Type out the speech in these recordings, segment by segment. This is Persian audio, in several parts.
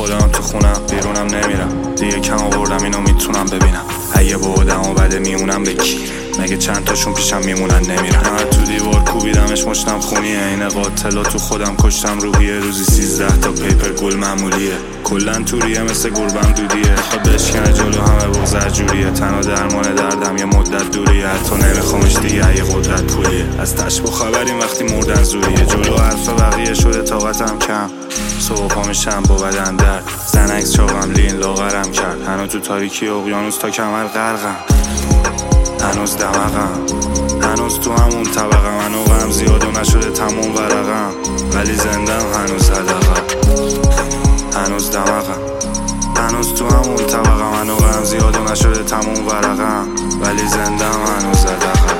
خودم تو خونم، بیرونم نمیرم دیگه، کم آوردم اینو میتونم ببینم. اگه بودم و بده میمونم به کی؟ مگه چند تاشون پیشم میمونن نمیرن؟ من تو دیوار کوبیدمش مشتم خونیه، این قاتلا تو خودم کشتم روحیه. روزی 13 تا پیپر گل معمولیه، کلن توریه مثل گربم دودیه. خود بشکنه جلو همه بغض جوریه، تنها درمان دردم یه مدت دوریه. حتی نمیخوامش دیگه یه قدرت پولیه، از تشبه خبریم وقتی مردن زوریه. جلو حرف بقیه شده طاقتم کم، صبح پا میشم با بدن درد. زنکس چاقم لین لاغرم کرد، هنو تو تاریکی اقیانوس تا کمر غرقم. هنوز دماغم، هنوز تو همون طبقم. هنو غم زیاد و نشده تموم ورقم، ولی زندم هنوز هدقم. هنوز دماغم، هنوز تو همون طبقم. هنو غم زیاد و نشده تموم ورقم، ولی زندم هنوز هدقم.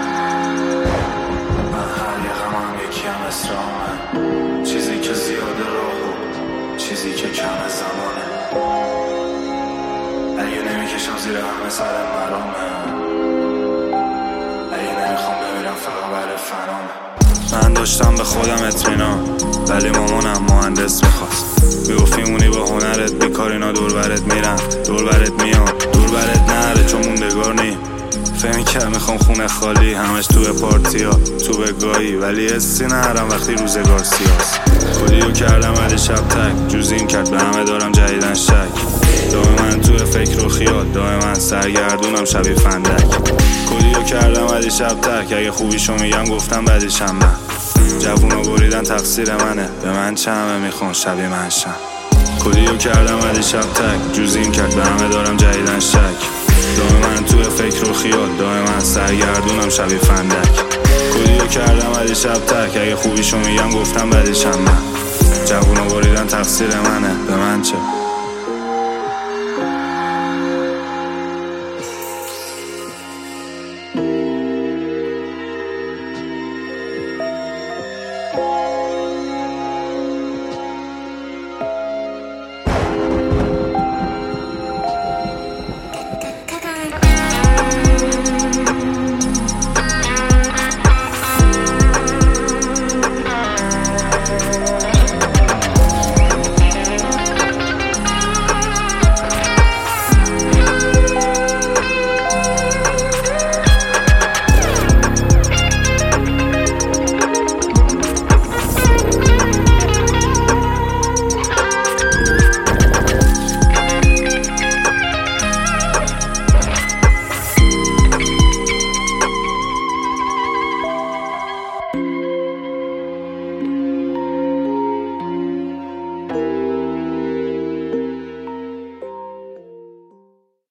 من هر یه غمم یکیم اسرامه، چیزی که زیاده راهو، چیزی که کم زمانه. اگه نمیکشم زیر همه سر مرامه، من داشتم به خودم اطمینان، ولی مامانم مهندس میخواست. میگفتیمونی با هنرت بیکار، اینا دور برت میرن دور برت میان، دور برت نره چون موندگار نی. فهمی که میخوام خونه خالی، همش تو پارتیا تو بگاهی، ولی حسی نرم وقتی روزگار سیاست. کلیو کردم ولی شب تک جوزیم کرد، به همه دارم جدیدن شک. دائم من تو فکر و خیال، دائم من سرگردونم شبیه فندک. کلیو کردم ولی شب تک، اگه خوبیشو میگم گفتم بدیشم من. جوونو بریدن تقصیر منه، به من چه همه میخون شبیه من شم. کلیو کردم ولی شب تک جوزیم کرد، به همه دارم جدیدن شک. دائم من تو فکر و خیال، دائم من سرگردونم شبیه فندک. کلیو کردم ولی شب تک، اگه خوبیشو میگم گفتم بدیشم من. جوونو بریدن تقصیر منه، به من چه؟